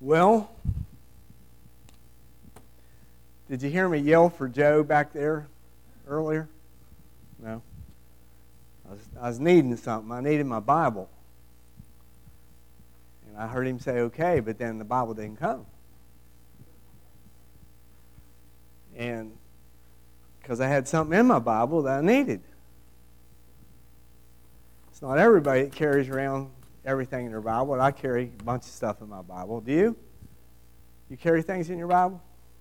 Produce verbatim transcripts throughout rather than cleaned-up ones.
Well, did you hear me yell for Joe back there earlier? No. I was, I was needing something. I needed my Bible. And I heard him say, okay, but then the Bible didn't come. And because I had something in my Bible that I needed. It's not everybody that carries around everything in their Bible, but I carry a bunch of stuff in my Bible. Do you? You carry things in your Bible?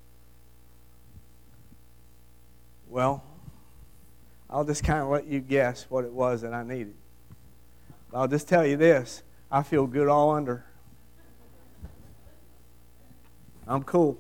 Well, I'll just kind of let you guess what it was that I needed. But I'll just tell you this. I feel good all under. I'm cool.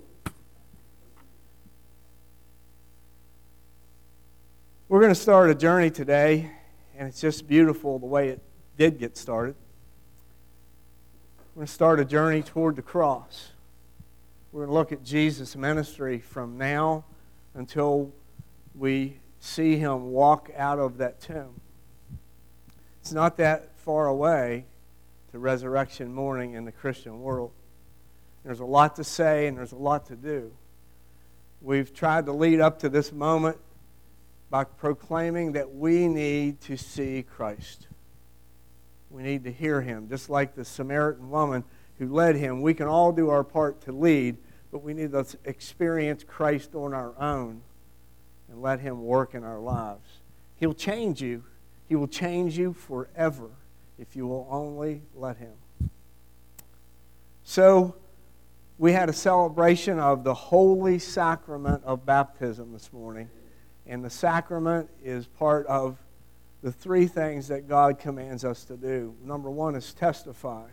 We're going to start a journey today, and it's just beautiful the way it did get started. We're going to start a journey toward the cross. We're going to look at Jesus' ministry from now until we see him walk out of that tomb. It's not that far away to resurrection morning in the Christian world. There's a lot to say and there's a lot to do. We've tried to lead up to this moment by proclaiming that we need to see Christ. We need to hear him. Just like the Samaritan woman who led him, we can all do our part to lead, but we need to experience Christ on our own and let him work in our lives. He'll change you. He will change you forever if you will only let him. So, we had a celebration of the holy sacrament of baptism this morning. And the sacrament is part of the three things that God commands us to do. Number one is testify.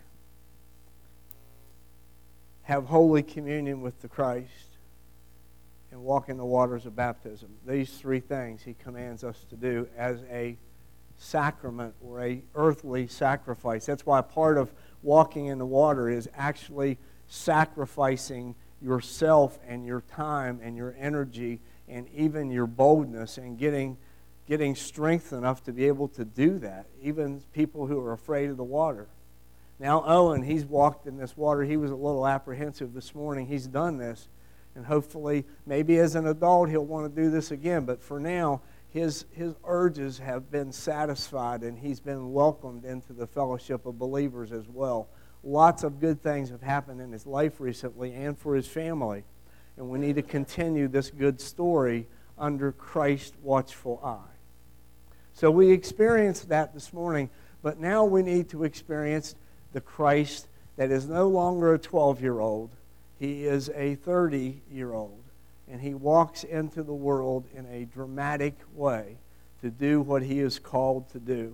Have Holy Communion with the Christ. And walk in the waters of baptism. These three things he commands us to do as a sacrament or a earthly sacrifice. That's why part of walking in the water is actually sacrificing yourself and your time and your energy and even your boldness and getting getting strength enough to be able to do that. Even people who are afraid of the water. Now Owen, he's walked in this water. He was a little apprehensive this morning. He's done this. And hopefully, maybe as an adult, he'll want to do this again. But for now, his, his urges have been satisfied, and he's been welcomed into the fellowship of believers as well. Lots of good things have happened in his life recently and for his family. And we need to continue this good story under Christ's watchful eye. So we experienced that this morning, but now we need to experience the Christ that is no longer a twelve-year-old. He is a thirty-year-old, and he walks into the world in a dramatic way to do what he is called to do.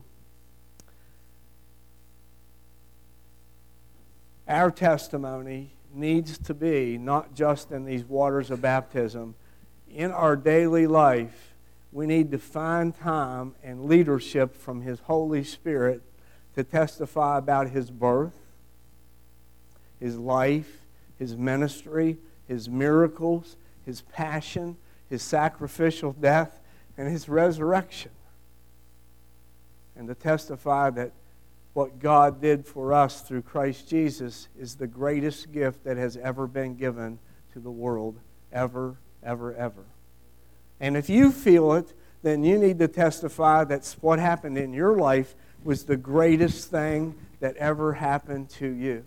Our testimony needs to be not just in these waters of baptism. In our daily life, we need to find time and leadership from his Holy Spirit to testify about his birth, his life, his ministry, his miracles, his passion, his sacrificial death, and his resurrection. And to testify that what God did for us through Christ Jesus is the greatest gift that has ever been given to the world, ever, ever, ever. And if you feel it, then you need to testify that what happened in your life was the greatest thing that ever happened to you.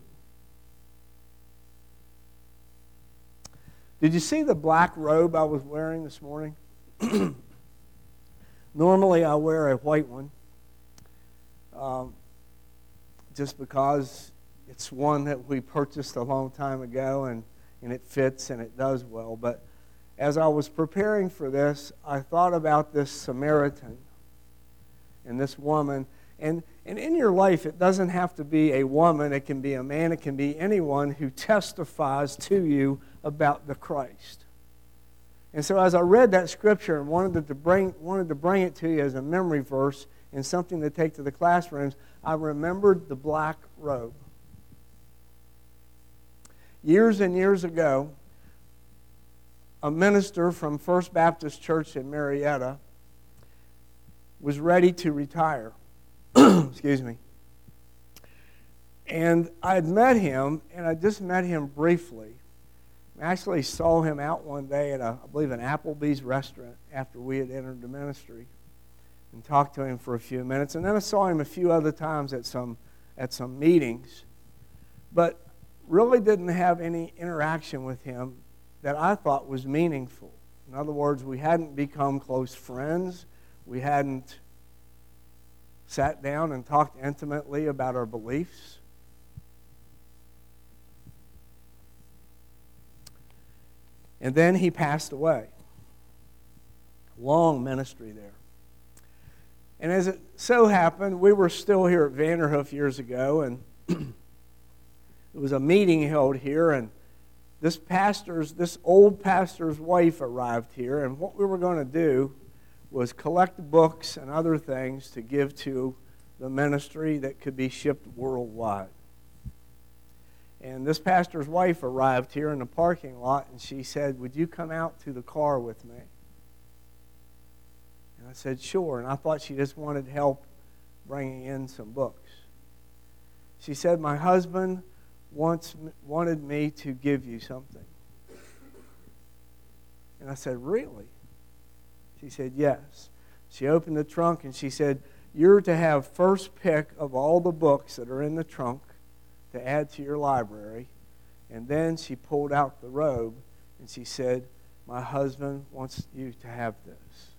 Did you see the black robe I was wearing this morning? Normally I wear a white one, um, just because it's one that we purchased a long time ago, and, and it fits and it does well. But as I was preparing for this, I thought about this Samaritan and this woman. And, and in your life, it doesn't have to be a woman. It can be a man. It can be anyone who testifies to you about the Christ. And so as I read that scripture and wanted to bring, wanted to bring it to you as a memory verse and something to take to the classrooms, I remembered the black robe. Years and years ago, a minister from First Baptist Church in Marietta was ready to retire. Excuse me. And I'd met him, and I just met him briefly. I actually saw him out one day at, a, I believe, an Applebee's restaurant after we had entered the ministry, and talked to him for a few minutes. And then I saw him a few other times at some at some meetings, but really didn't have any interaction with him that I thought was meaningful. In other words, we hadn't become close friends. We hadn't sat down and talked intimately about our beliefs. And then he passed away. Long ministry there. And as it so happened, we were still here at Vanderhoof years ago, and it was a meeting held here, and this pastor's, this old pastor's wife arrived here, and what we were going to do was collect books and other things to give to the ministry that could be shipped worldwide. And this pastor's wife arrived here in the parking lot, and she said, "Would you come out to the car with me?" And I said, "Sure." And I thought she just wanted help bringing in some books. She said, "My husband wants wanted me to give you something." And I said, "Really?" She said, "Yes." She opened the trunk and she said, "You're to have first pick of all the books that are in the trunk to add to your library." And then she pulled out the robe and she said, "My husband wants you to have this."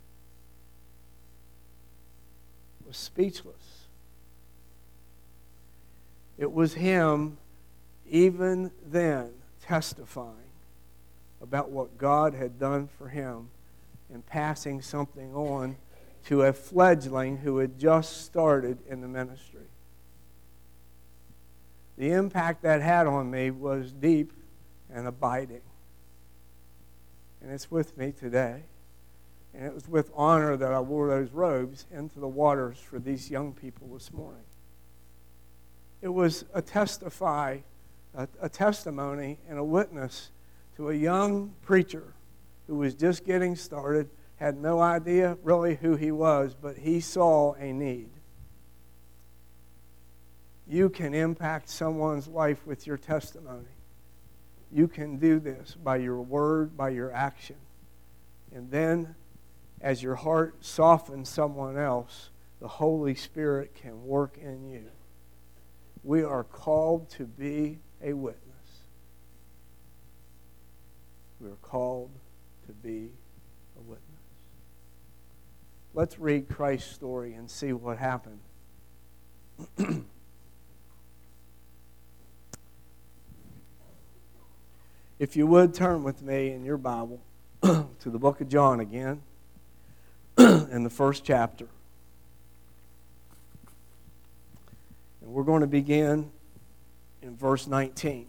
I was speechless. It was him even then testifying about what God had done for him and passing something on to a fledgling who had just started in the ministry. The impact that had on me was deep and abiding. And it's with me today. And it was with honor that I wore those robes into the waters for these young people this morning. It was a testify, a, a testimony and a witness to a young preacher who was just getting started, had no idea really who he was, but he saw a need. You can impact someone's life with your testimony. You can do this by your word, by your action. And then, as your heart softens someone else, the Holy Spirit can work in you. We are called to be a witness. We are called to be a witness. Let's read Christ's story and see what happened. If you would, turn with me in your Bible to the book of John again, in the first chapter. And we're going to begin in verse nineteen.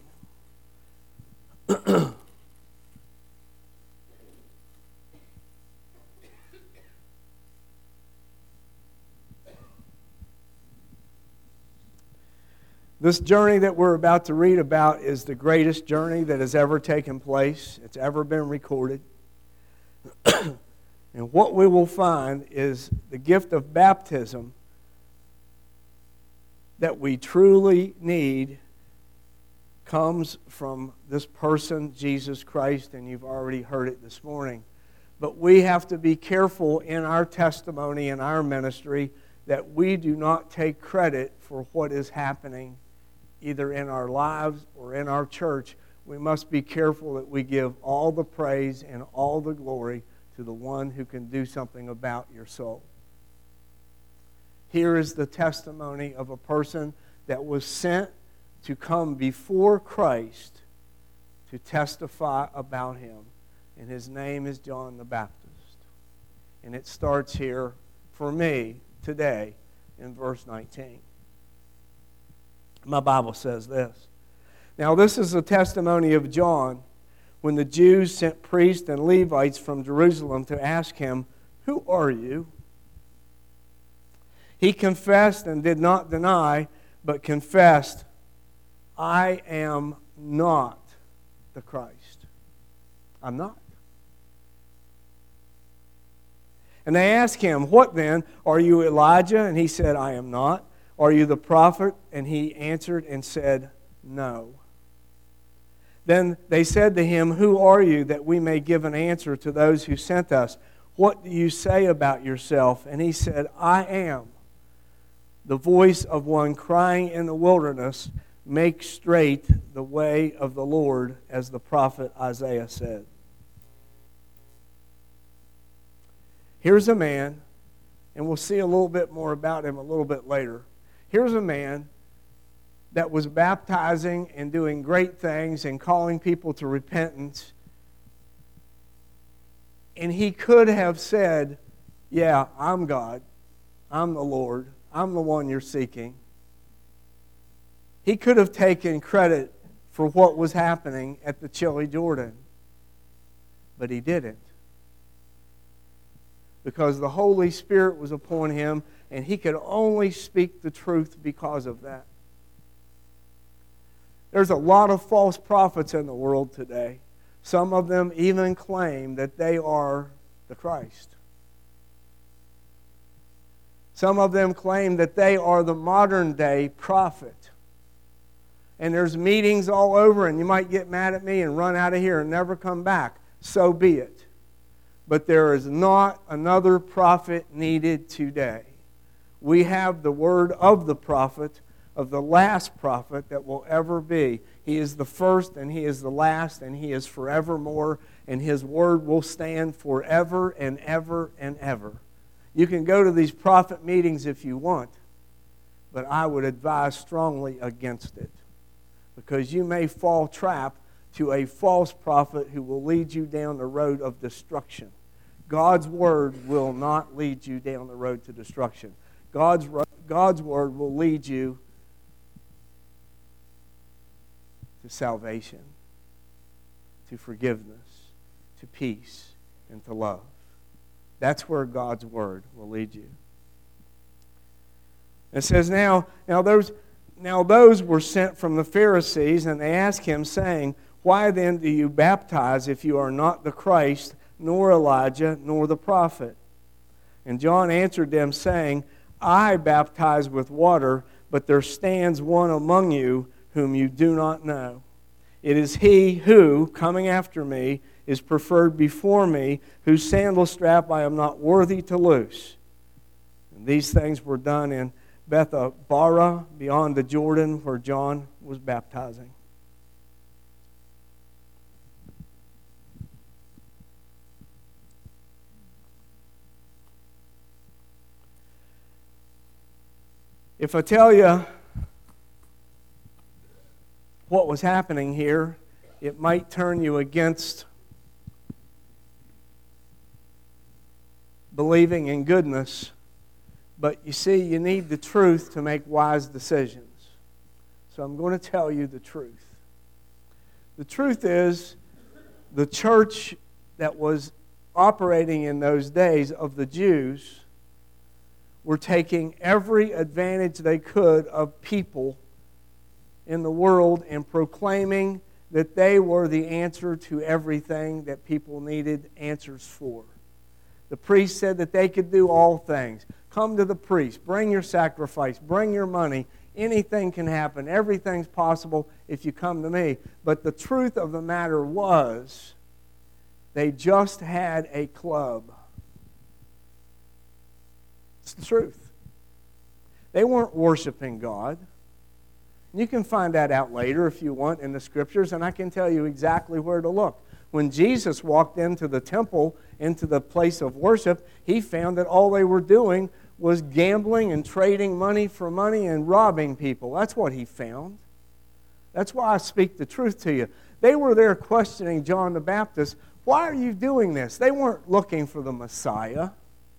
This journey that we're about to read about is the greatest journey that has ever taken place. It's ever been recorded. And what we will find is the gift of baptism that we truly need comes from this person, Jesus Christ, and you've already heard it this morning. But we have to be careful in our testimony and our ministry that we do not take credit for what is happening either in our lives or in our church. We must be careful that we give all the praise and all the glory to the one who can do something about your soul. Here is the testimony of a person that was sent to come before Christ to testify about him. And his name is John the Baptist. And it starts here for me today in verse nineteen. My Bible says this. Now this is the testimony of John when the Jews sent priests and Levites from Jerusalem to ask him, "Who are you?" He confessed and did not deny, but confessed, "I am not the Christ." I'm not. And they asked him, "What then? Are you Elijah?" And he said, "I am not." "Are you the prophet?" And he answered and said, "No." Then they said to him, "Who are you, that we may give an answer to those who sent us? What do you say about yourself?" And he said, "I am the voice of one crying in the wilderness, 'Make straight the way of the Lord,' as the prophet Isaiah said." Here's a man, and we'll see a little bit more about him a little bit later. Here's a man that was baptizing and doing great things and calling people to repentance. And he could have said, "Yeah, I'm God. I'm the Lord. I'm the one you're seeking." He could have taken credit for what was happening at the chilly Jordan. But he didn't. Because the Holy Spirit was upon him, and he could only speak the truth because of that. There's a lot of false prophets in the world today. Some of them even claim that they are the Christ. Some of them claim that they are the modern day prophet. And there's meetings all over, and you might get mad at me and run out of here and never come back. So be it. But there is not another prophet needed today. We have the word of the prophet, of the last prophet that will ever be. He is the first and he is the last and he is forevermore, and his word will stand forever and ever and ever. You can go to these prophet meetings if you want, but I would advise strongly against it, because you may fall trap to a false prophet who will lead you down the road of destruction. God's word will not lead you down the road to destruction. God's, God's word will lead you to salvation, to forgiveness, to peace, and to love. That's where God's word will lead you. It says, now, now those, now those were sent from the Pharisees, and they asked him, saying, "Why then do you baptize if you are not the Christ, nor Elijah, nor the prophet?" And John answered them, saying, "I baptize with water, but there stands one among you whom you do not know. It is he who, coming after me, is preferred before me, whose sandal strap I am not worthy to loose." And these things were done in Bethabara, beyond the Jordan, where John was baptizing. If I tell you what was happening here, it might turn you against believing in goodness. But you see, you need the truth to make wise decisions. So I'm going to tell you the truth. The truth is, the church that was operating in those days of the Jews were taking every advantage they could of people in the world and proclaiming that they were the answer to everything that people needed answers for. The priest said that they could do all things. Come to the priest, bring your sacrifice, bring your money. Anything can happen. Everything's possible if you come to me. But the truth of the matter was, they just had a club. It's the truth. They weren't worshiping God. You can find that out later if you want in the Scriptures, and I can tell you exactly where to look. When Jesus walked into the temple, into the place of worship, he found that all they were doing was gambling and trading money for money and robbing people. That's what he found. That's why I speak the truth to you. They were there questioning John the Baptist. Why are you doing this? They weren't looking for the Messiah.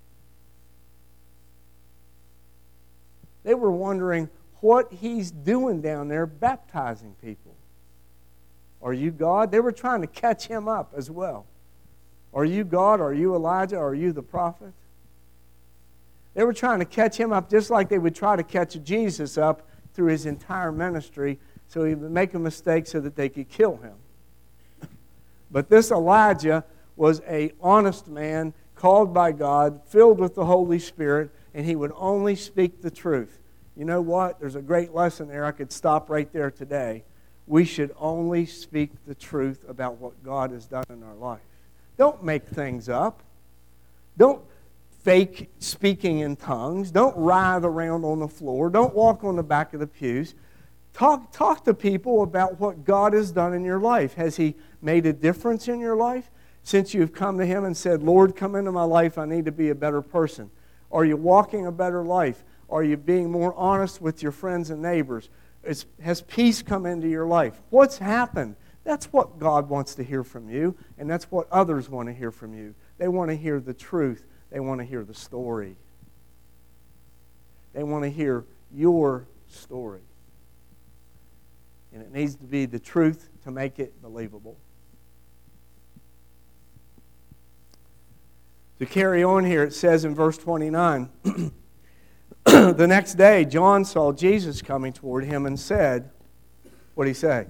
They were wondering what he's doing down there baptizing people. Are you God? They were trying to catch him up as well. Are you God? Are you Elijah? Are you the prophet? They were trying to catch him up just like they would try to catch Jesus up through his entire ministry, so he would make a mistake so that they could kill him. But this Elijah was an honest man, called by God, filled with the Holy Spirit, and he would only speak the truth. You know what? There's a great lesson there. I could stop right there today. We should only speak the truth about what God has done in our life. Don't make things up. Don't fake speaking in tongues. Don't writhe around on the floor. Don't walk on the back of the pews. Talk, talk to people about what God has done in your life. Has He made a difference in your life? Since you've come to Him and said, Lord, come into my life, I need to be a better person. Are you walking a better life? Are you being more honest with your friends and neighbors? Is, has peace come into your life? What's happened? That's what God wants to hear from you, and that's what others want to hear from you. They want to hear the truth. They want to hear the story. They want to hear your story. And it needs to be the truth to make it believable. To carry on here, it says in verse twenty-nine, the next day John saw Jesus coming toward him and said, what did he say?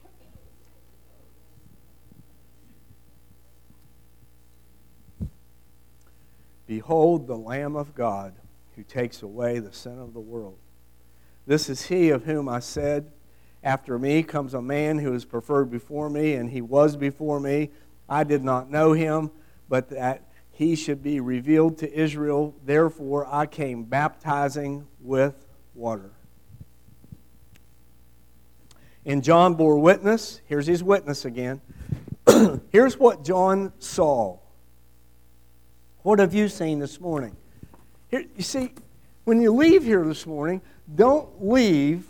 Behold the Lamb of God who takes away the sin of the world. This is he of whom I said, after me comes a man who is preferred before me, and he was before me. I did not know him, but that he should be revealed to Israel. Therefore I came baptizing with water. And John bore witness. Here's his witness again. Here's what John saw. What have you seen this morning? Here, you see, when you leave here this morning, don't leave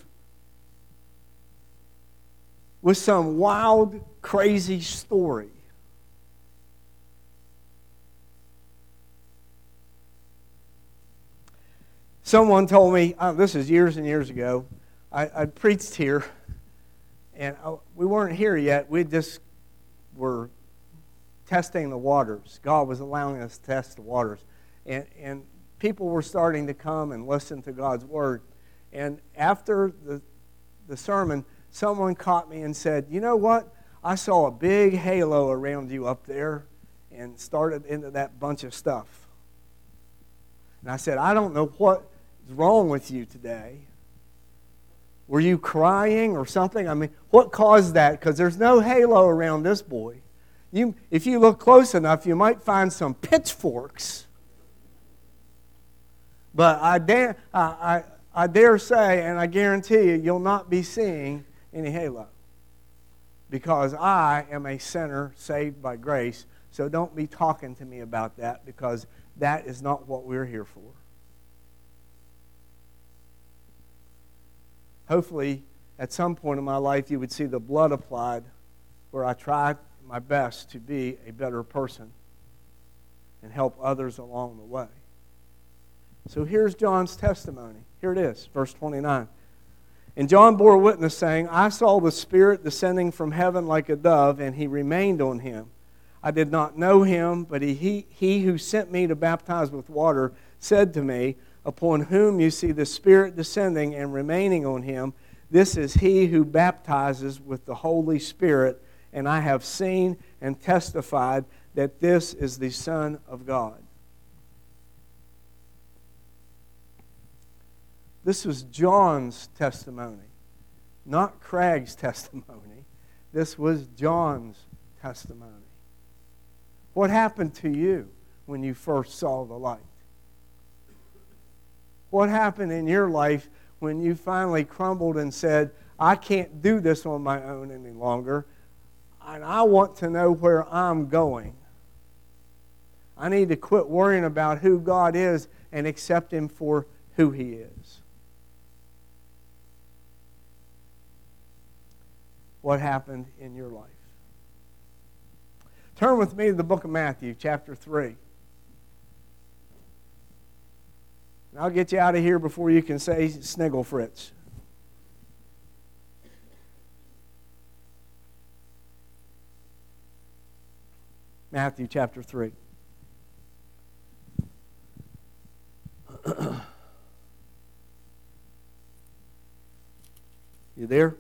with some wild, crazy story. Someone told me, oh, this is years and years ago, I, I preached here, and I, we weren't here yet. We just were testing the waters. God was allowing us to test the waters. And, and people were starting to come and listen to God's Word. And after the, the sermon, someone caught me and said, you know what? I saw a big halo around you up there, and started into that bunch of stuff. And I said, I don't know what is wrong with you today. Were you crying or something? I mean, what caused that? Because there's no halo around this boy. You, if you look close enough, you might find some pitchforks. But I dare, I, I, I dare say, and I guarantee you, you'll not be seeing any halo. Because I am a sinner saved by grace. So don't be talking to me about that, because that is not what we're here for. Hopefully, at some point in my life, you would see the blood applied where I tried my best to be a better person and help others along the way. So here's John's testimony. Here it is, verse twenty-nine. And John bore witness, saying, I saw the Spirit descending from heaven like a dove, and he remained on him. I did not know him, but he, he, he who sent me to baptize with water said to me, upon whom you see the Spirit descending and remaining on him, this is he who baptizes with the Holy Spirit, and I have seen and testified that this is the Son of God. This was John's testimony, not Craig's testimony. This was John's testimony. What happened to you when you first saw the light? What happened in your life when you finally crumbled and said, I can't do this on my own any longer, and I want to know where I'm going. I need to quit worrying about who God is and accept Him for who He is. What happened in your life? Turn with me to the book of Matthew, chapter three. And I'll get you out of here before you can say sniggle Fritz. Matthew chapter three. You there?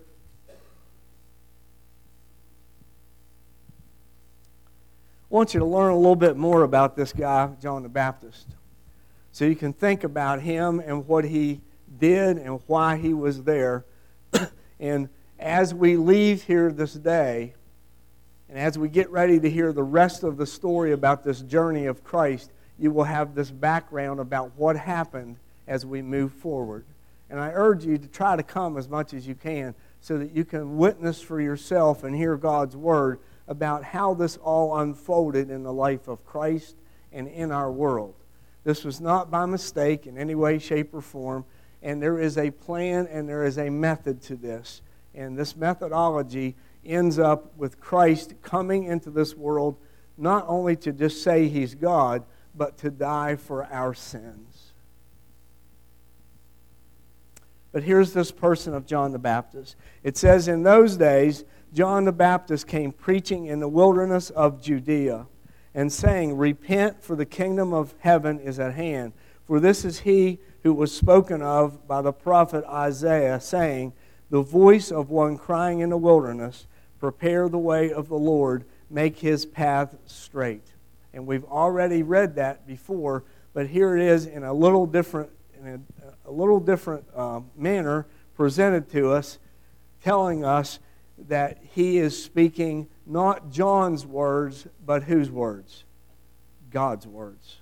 I want you to learn a little bit more about this guy, John the Baptist, so you can think about him and what he did and why he was there. And as we leave here this day, and as we get ready to hear the rest of the story about this journey of Christ, you will have this background about what happened as we move forward. And I urge you to try to come as much as you can so that you can witness for yourself and hear God's word about how this all unfolded in the life of Christ and in our world. This was not by mistake in any way, shape, or form. And there is a plan and there is a method to this. And this methodology ends up with Christ coming into this world not only to just say he's God, but to die for our sins. But here's this person of John the Baptist. It says, in those days, John the Baptist came preaching in the wilderness of Judea and saying, repent, for the kingdom of heaven is at hand. For this is he who was spoken of by the prophet Isaiah, saying, the voice of one crying in the wilderness, prepare the way of the Lord, make his path straight. And we've already read that before, but here it is in a little different, in a, a little different uh, manner presented to us, telling us that he is speaking not John's words, but whose words? God's words.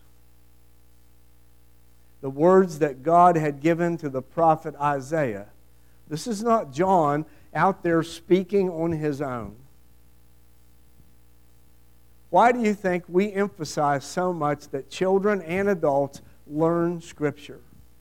The words that God had given to the prophet Isaiah. This is not John out there speaking on his own. Why do you think we emphasize so much that children and adults learn Scripture?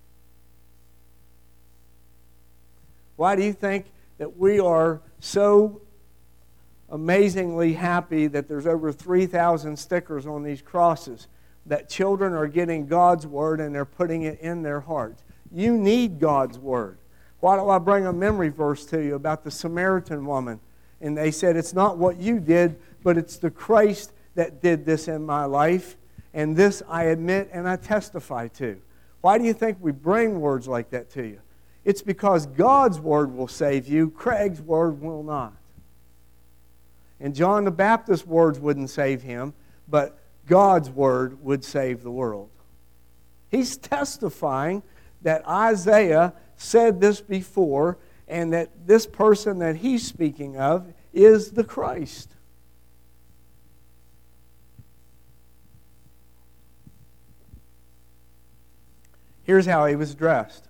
Why do you think that we are so amazingly happy that there's over three thousand stickers on these crosses? That children are getting God's Word and they're putting it in their hearts. You need God's Word. Why do I bring a memory verse to you about the Samaritan woman? And they said, it's not what you did, but it's the Christ that did this in my life. And this I admit and I testify to. Why do you think we bring words like that to you? It's because God's Word will save you. Craig's Word will not. And John the Baptist's words wouldn't save him, but God's Word would save the world. He's testifying that Isaiah said this before and that this person that he's speaking of is the Christ. Here's how he was dressed.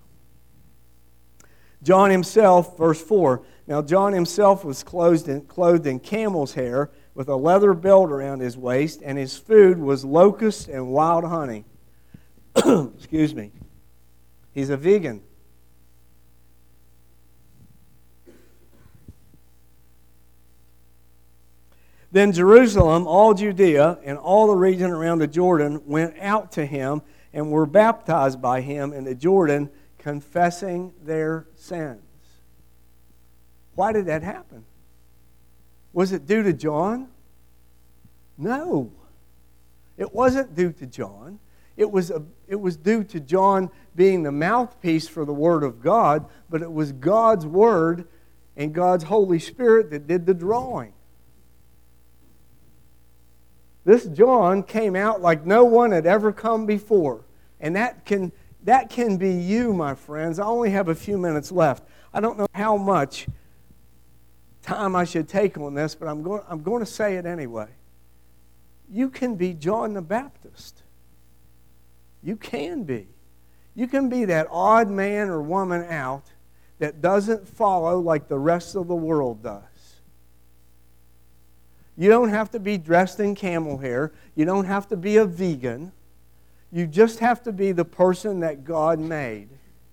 John himself, verse four, now John himself was clothed in, clothed in camel's hair with a leather belt around his waist, and his food was locusts and wild honey. Excuse me. He's a vegan. Then Jerusalem, all Judea, and all the region around the Jordan went out to him and were baptized by him in the Jordan, confessing their sins. Why did that happen? Was it due to John? No. It wasn't due to John. It was, a, it was due to John being the mouthpiece for the Word of God, but it was God's Word and God's Holy Spirit that did the drawing. This John came out like no one had ever come before. And that can, that can be you, my friends. I only have a few minutes left. I don't know how much time I should take on this, but I'm going, I'm going to say it anyway. You can be John the Baptist. You can be. You can be that odd man or woman out that doesn't follow like the rest of the world does. You don't have to be dressed in camel hair. You don't have to be a vegan. You just have to be the person that God made.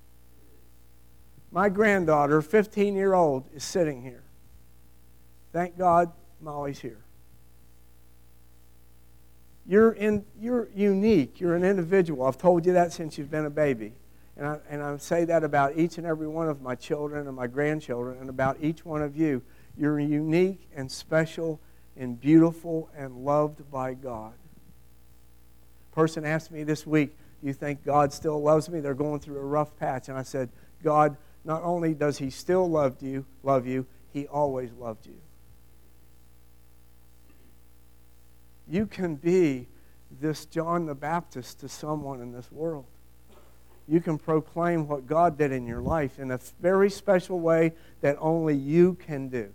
My granddaughter, fifteen-year-old, is sitting here. Thank God Molly's here. You're, in, you're unique. You're an individual. I've told you that since you've been a baby. And I, and I say that about each and every one of my children and my grandchildren and about each one of you. You're unique and special and beautiful and loved by God. A person asked me this week, do you think God still loves me? They're going through a rough patch. And I said, God, not only does He still love you, love you, He always loved you. You can be this John the Baptist to someone in this world. you can proclaim what God did in your life in a very special way that only you can do.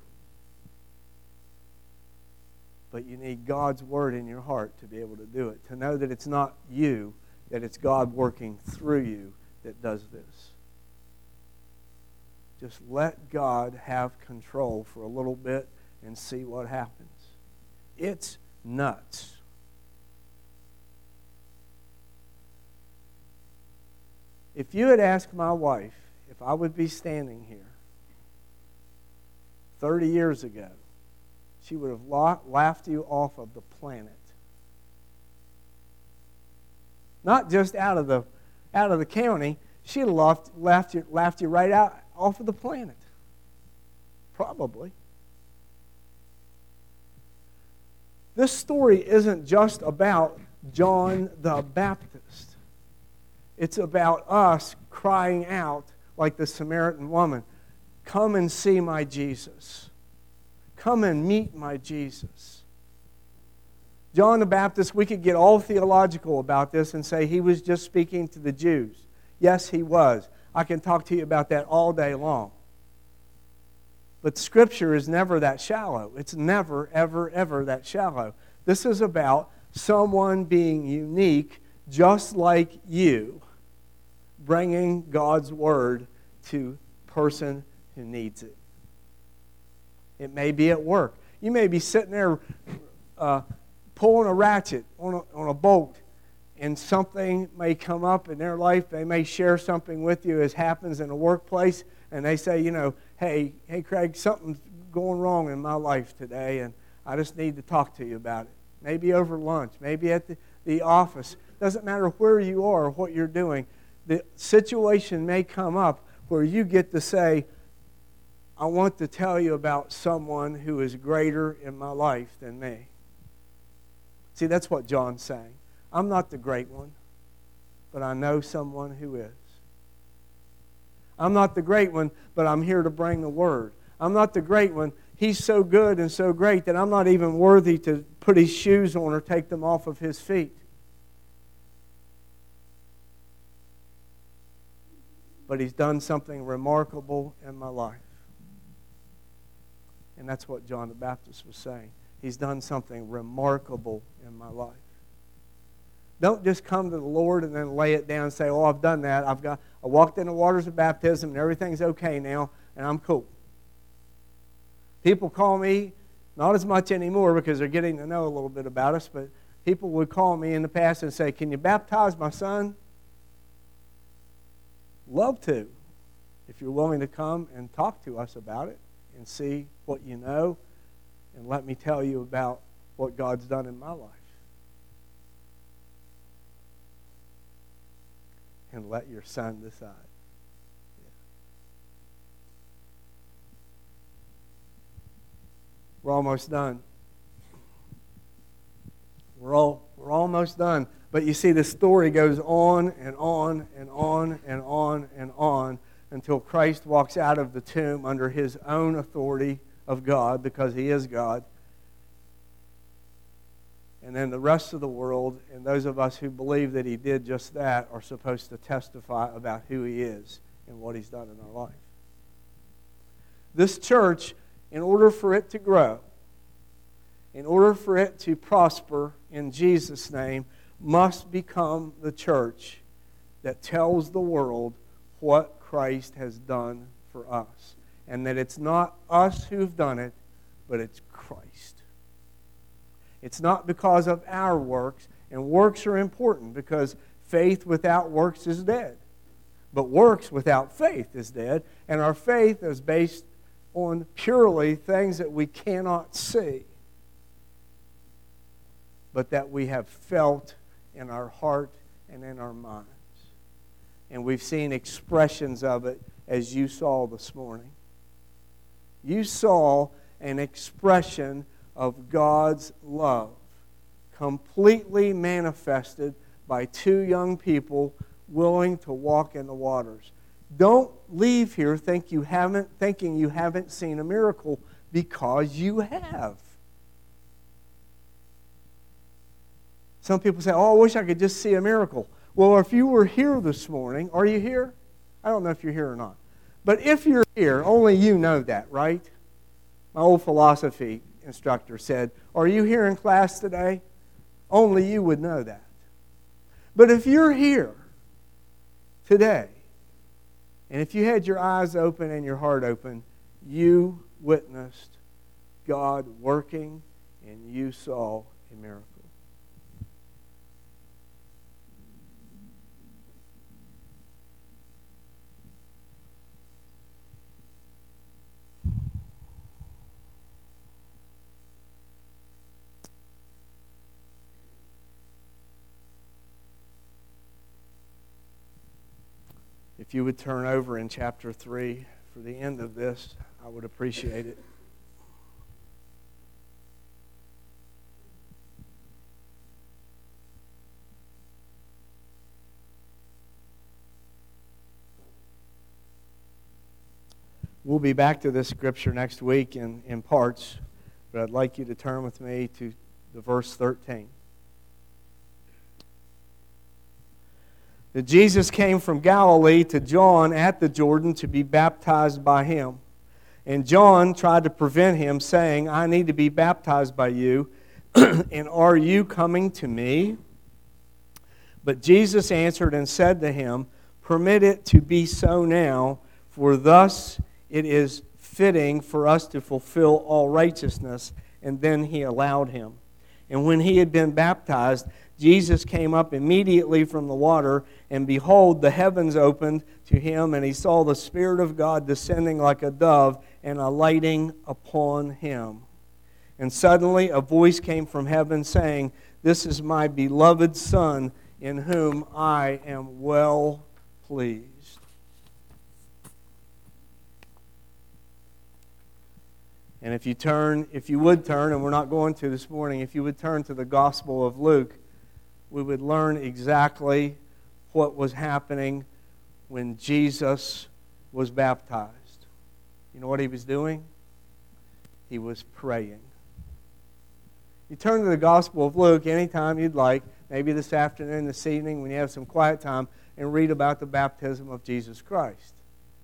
But you need God's word in your heart to be able to do it, to know that it's not you, that it's God working through you that does this. Just let God have control for a little bit and see what happens. It's nuts. If you had asked my wife if I would be standing here thirty years ago, she would have laughed you off of the planet. Not just out of the out of the county, she'd have laughed, laughed, you, laughed you right out off of the planet. Probably. This story isn't just about John the Baptist. It's about us crying out like the Samaritan woman, "Come and see my Jesus. Come and meet my Jesus." John the Baptist, we could get all theological about this and say he was just speaking to the Jews. Yes, he was. I can talk to you about that all day long. But Scripture is never that shallow. It's never, ever, ever that shallow. This is about someone being unique, just like you, bringing God's Word to a person who needs it. It may be at work. You may be sitting there uh, pulling a ratchet on a, on a bolt, and something may come up in their life. They may share something with you as happens in a workplace, and they say, you know, hey, hey, Craig, something's going wrong in my life today, and I just need to talk to you about it. Maybe over lunch, maybe at the, the office. Doesn't matter where you are or what you're doing. The situation may come up where you get to say, I want to tell you about someone who is greater in my life than me. See, that's what John's saying. I'm not the great one, but I know someone who is. I'm not the great one, but I'm here to bring the Word. I'm not the great one. He's so good and so great that I'm not even worthy to put his shoes on or take them off of his feet. But he's done something remarkable in my life. And that's what John the Baptist was saying. He's done something remarkable in my life. Don't just come to the Lord and then lay it down and say, oh, I've done that. I've got, I walked in the waters of baptism and everything's okay now and I'm cool. People call me, not as much anymore because they're getting to know a little bit about us, but people would call me in the past and say, can you baptize my son? Love to, if you're willing to come and talk to us about it and see what you know and let me tell you about what God's done in my life. And let your son decide. Yeah. We're almost done. We're all we're almost done. But you see, the story goes on and on and on and on and on until Christ walks out of the tomb under his own authority of God, because he is God. And then the rest of the world, and those of us who believe that he did just that, are supposed to testify about who he is and what he's done in our life. This church, in order for it to grow, in order for it to prosper in Jesus' name, must become the church that tells the world what Christ has done for us. And that it's not us who've done it, but it's Christ. It's not because of our works, and works are important because faith without works is dead. But works without faith is dead, and our faith is based on purely things that we cannot see, but that we have felt in our heart and in our minds. And we've seen expressions of it as you saw this morning. You saw an expression of God's love completely manifested by two young people willing to walk in the waters. Don't leave here think you haven't, thinking you haven't seen a miracle, because you have. Some people say, oh, I wish I could just see a miracle. Well, if you were here this morning, are you here? I don't know if you're here or not. But if you're here, only you know that, right? My old philosophy instructor said, are you here in class today? Only you would know that. But if you're here today, and if you had your eyes open and your heart open, you witnessed God working and you saw a miracle. If you would turn over in chapter three for the end of this, I would appreciate it. We'll be back to this scripture next week in, in parts, but I'd like you to turn with me to the verse thirteen. That Jesus came from Galilee to John at the Jordan to be baptized by him. And John tried to prevent him, saying, I need to be baptized by you, and are you coming to me? But Jesus answered and said to him, permit it to be so now, for thus it is fitting for us to fulfill all righteousness. And then he allowed him. And when he had been baptized, Jesus came up immediately from the water, and behold, the heavens opened to him, and he saw the Spirit of God descending like a dove and alighting upon him. And suddenly a voice came from heaven saying, this is my beloved Son, in whom I am well pleased. And if you turn, if you would turn, and we're not going to this morning, if you would turn to the Gospel of Luke, we would learn exactly what was happening when Jesus was baptized. You know what he was doing? He was praying. You turn to the Gospel of Luke anytime you'd like, maybe this afternoon, this evening, when you have some quiet time, and read about the baptism of Jesus Christ.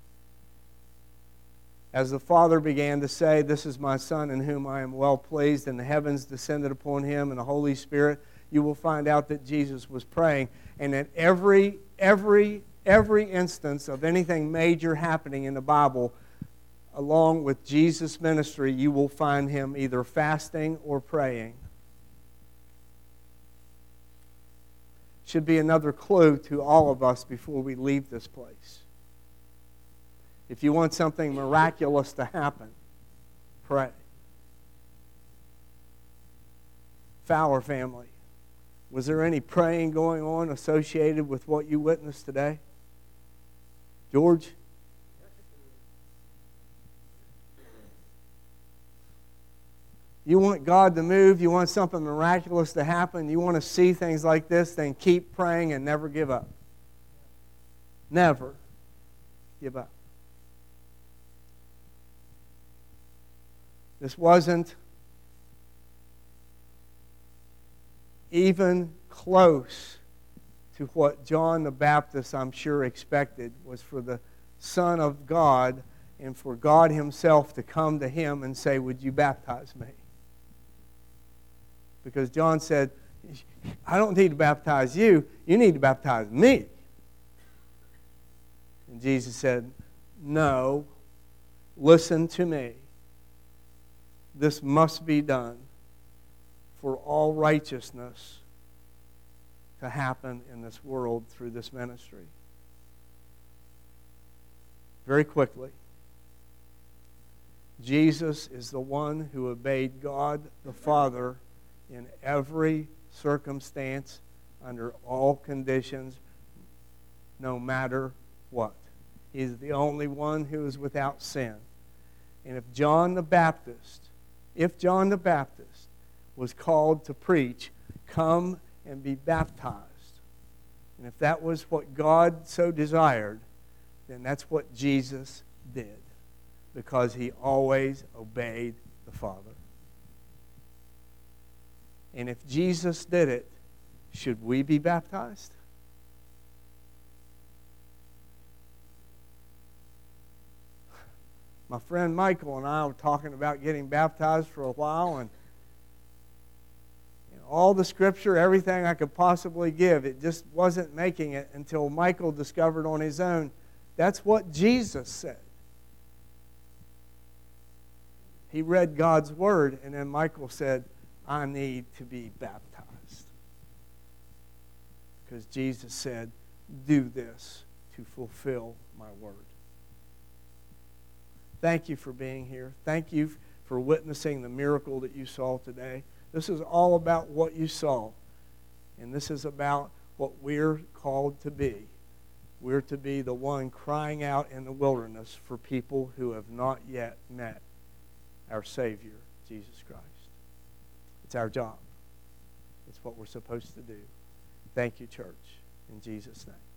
As the Father began to say, this is my Son in whom I am well pleased, and the heavens descended upon him, and the Holy Spirit, you will find out that Jesus was praying. And at every, every, every instance of anything major happening in the Bible, along with Jesus' ministry, you will find him either fasting or praying. Should be another clue to all of us before we leave this place. If you want something miraculous to happen, pray. Fowler family, was there any praying going on associated with what you witnessed today? George? You want God to move, you want something miraculous to happen, you want to see things like this, then keep praying and never give up. Never give up. This wasn't even close to what John the Baptist, I'm sure, expected, was for the Son of God and for God himself to come to him and say, would you baptize me? Because John said, I don't need to baptize you, you need to baptize me. And Jesus said, no, listen to me. This must be done for all righteousness to happen in this world through this ministry. Very quickly, Jesus is the one who obeyed God the Father in every circumstance, under all conditions, no matter what. He is the only one who is without sin. And if John the Baptist, if John the Baptist was called to preach, come and be baptized, and if that was what God so desired, then that's what Jesus did, because he always obeyed the Father. And if Jesus did it, should we be baptized? My friend Michael and I were talking about getting baptized for a while, and you know, all the scripture, everything I could possibly give, it just wasn't making it until Michael discovered on his own that's what Jesus said. He read God's word, and then Michael said, I need to be baptized. Because Jesus said, do this to fulfill my word. Thank you for being here. Thank you for witnessing the miracle that you saw today. This is all about what you saw. And this is about what we're called to be. We're to be the one crying out in the wilderness for people who have not yet met our Savior, Jesus Christ. It's our job. It's what we're supposed to do. Thank you, church. In Jesus' name.